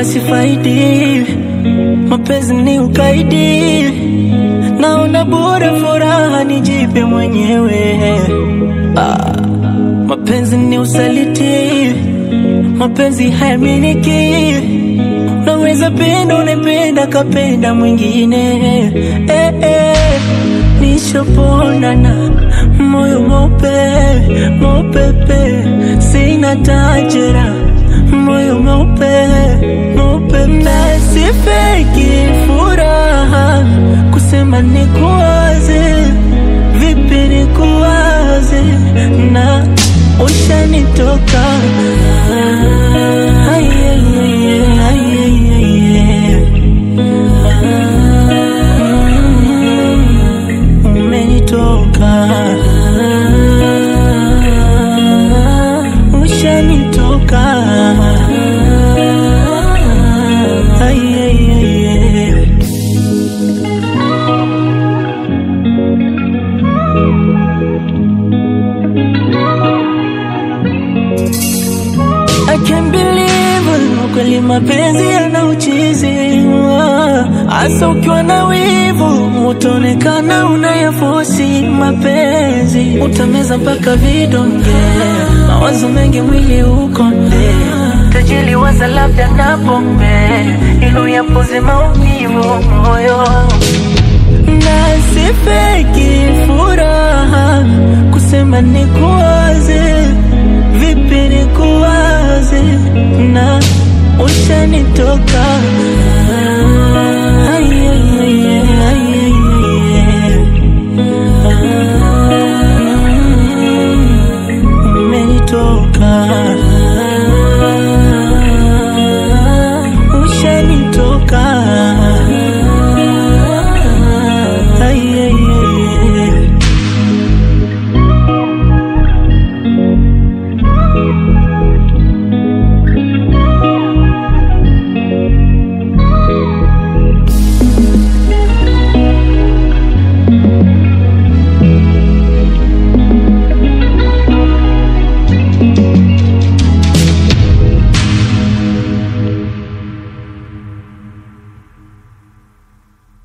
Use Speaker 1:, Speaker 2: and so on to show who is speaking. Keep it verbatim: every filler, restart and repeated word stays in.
Speaker 1: wala sifaidi, mapenzi ni ukaidi. Naona bora furaha nijipe mwenyewe. ah, Mapenzi ni usaliti, mapenzi hayaminiki. Naweza penda unapenda kapenda mwingine. eh, eh, Nishaponana moyo mope mopepe, sina tajira moyo mope mopepe. Sifeki furaha kusema nikuwaze, vipi nikuwaze na ushanitoka. Ay, ay, ay, ay, ay, ay. Umenitoka, ushanitoka. Ay, ay, ay, ay. I can't believe kweli mapenzi yana uchizi. Asa ukiwa na wivu utaonekana unayafosi mapenzi. Utameza mpaka vidonge, mawazo mengi mwili ukonde. Tajili waza labda na pombe, ilo yapoze maumivu.